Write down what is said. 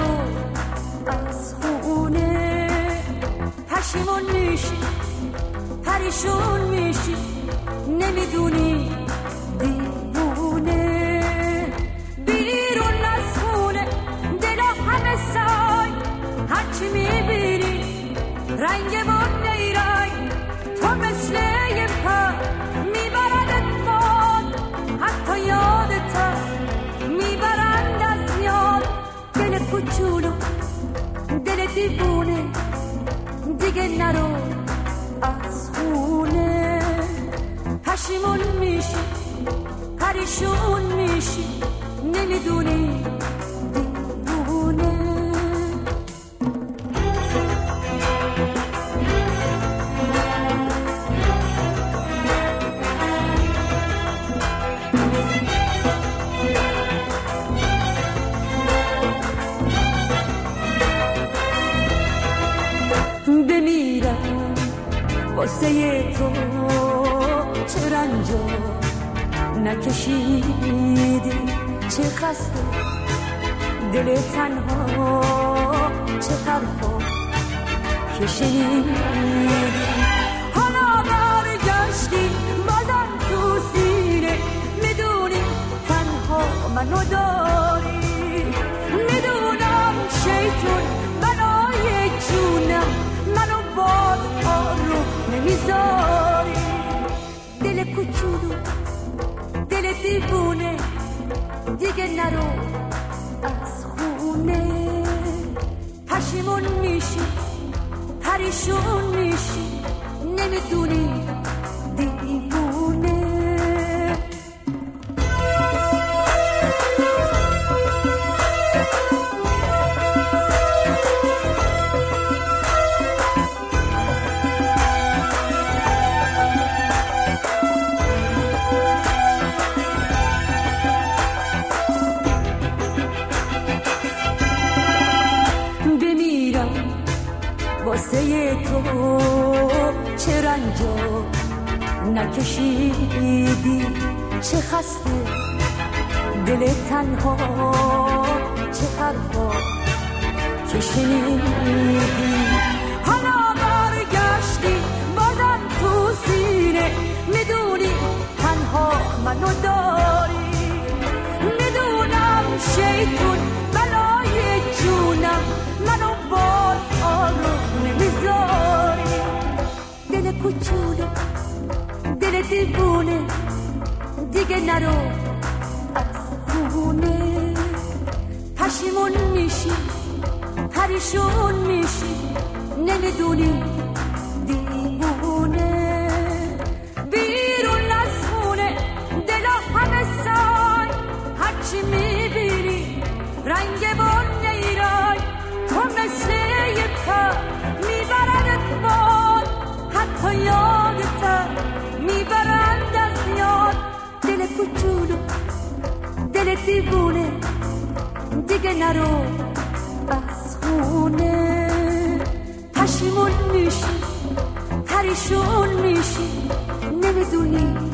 نرو از خونه، پشیمون میشی پریشون میشی نمیدونی دیوونه. بیرون از خونه دلا همه سای، هرچی میبینی رنگ بون نیرای، تو مثل یه پر میبردت باد، حتی یادت میبرند از یاد. دل کوچولو دل دیوونه دیگه نرو از خونه، پشیمون میشی پریشون میشی نمیدونی دیوونه. بمیرم واسه تو، چه رنجا نکشیدی، چه خسته دل تنها، چه حرفا که شنیدی. حالا برگشتی بازم تو سینه، میدونی تنها منو داری، میدونم شیطون بنای جونم منو باز آروم نمیذاری. دل کوچولو دل دیوونه دیگه نرو از خونه، پشیمون میشی پریشون میشی نمیدونی دیوونه. واسه تو چه رنجا نکشیدی، چه خسته دل تنها، چه حرفا که شنیدی. حالا برگشتی بازم تو سینه، میدونی تنها منو داری، میدونم شیطون بلای جونم منو باز آروم نمیذاری. دل کوچولو دل دیوونه دیگه نرو از خونه، پشیمون میشی پریشون میشی نمیدونی دیوونه. بیرون از خونه دلا همه سای، هرچی میبینی رنگ بون نیرای، تو مثل یه پر میبردت باد، حتی یادت میبرند از یاد. دل کوچولو دل دیوونه دیگه نرو از خونه، پشیمون میشی پریشون میشی نمیدونی